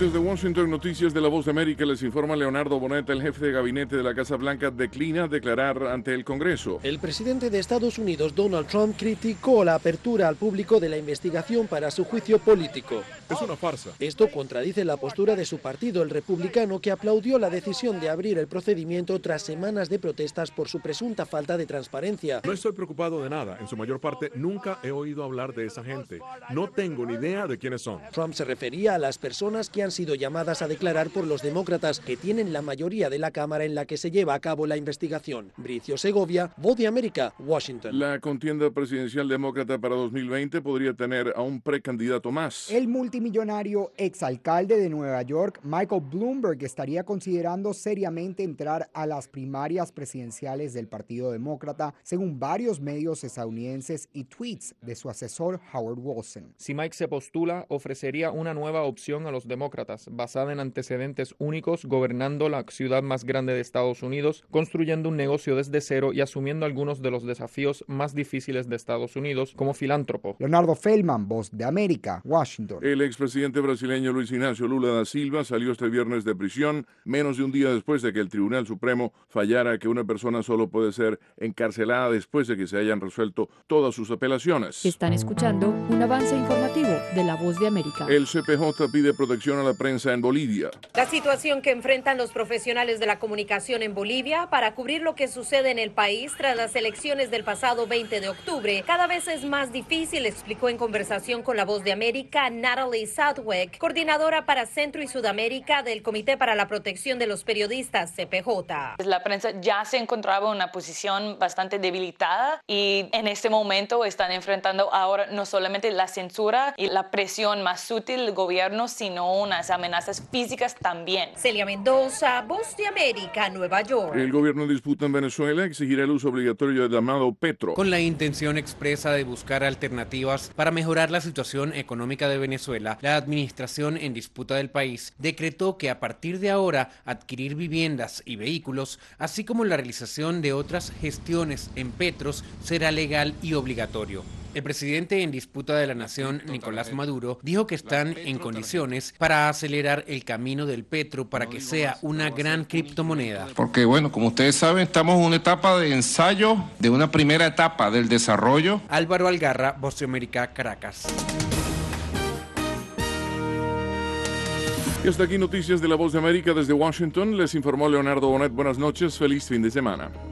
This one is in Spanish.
Desde Washington, noticias de La Voz de América, les informa Leonardo Bonet. El jefe de gabinete de la Casa Blanca declina declarar ante el Congreso. El presidente de Estados Unidos, Donald Trump, criticó la apertura al público de la investigación para su juicio político. Es una farsa. Esto contradice la postura de su partido, el republicano, que aplaudió la decisión de abrir el procedimiento tras semanas de protestas por su presunta falta de transparencia. No estoy preocupado de nada. En su mayor parte, nunca he oído hablar de esa gente. No tengo ni idea de quiénes son. Trump se refería a las personas que han sido llamadas a declarar por los demócratas, que tienen la mayoría de la Cámara en la que se lleva a cabo la investigación. Bricio Segovia, Voz de América, Washington. La contienda presidencial demócrata para 2020 podría tener a un precandidato más. El multimillonario exalcalde de Nueva York, Michael Bloomberg, estaría considerando seriamente entrar a las primarias presidenciales del Partido Demócrata, según varios medios estadounidenses y tweets de su asesor Howard Wilson. Si Mike se postula, ofrecería una nueva opción a los demócratas, basada en antecedentes únicos, gobernando la ciudad más grande de Estados Unidos, construyendo un negocio desde cero y asumiendo algunos de los desafíos más difíciles de Estados Unidos como filántropo. Leonardo Feldman, Voz de América, Washington. El expresidente brasileño Luis Ignacio Lula da Silva salió este viernes de prisión, menos de un día después de que el Tribunal Supremo fallara que una persona solo puede ser encarcelada después de que se hayan resuelto todas sus apelaciones. Están escuchando un avance informativo de La Voz de América. El CPJ pide protección a la prensa en Bolivia. La situación que enfrentan los profesionales de la comunicación en Bolivia para cubrir lo que sucede en el país tras las elecciones del pasado 20 de octubre cada vez es más difícil, explicó en conversación con La Voz de América Natalie Southwick, coordinadora para Centro y Sudamérica del Comité para la Protección de los Periodistas, CPJ. La prensa ya se encontraba en una posición bastante debilitada y en este momento están enfrentando ahora no solamente la censura y la presión más sutil del gobierno, sino unas amenazas físicas también. Celia Mendoza, Voz de América, Nueva York. El gobierno en disputa en Venezuela exigirá el uso obligatorio del llamado petro. Con la intención expresa de buscar alternativas para mejorar la situación económica de Venezuela, la administración en disputa del país decretó que a partir de ahora adquirir viviendas y vehículos, así como la realización de otras gestiones en petros, será legal y obligatorio. El presidente en disputa de la nación, Nicolás Maduro, dijo que están en condiciones para acelerar el camino del petro para que sea una gran criptomoneda. Porque bueno, como ustedes saben, estamos en una etapa de ensayo de una primera etapa del desarrollo. Álvaro Algarra, Voz de América, Caracas. Y hasta aquí noticias de La Voz de América desde Washington. Les informó Leonardo Bonet. Buenas noches, feliz fin de semana.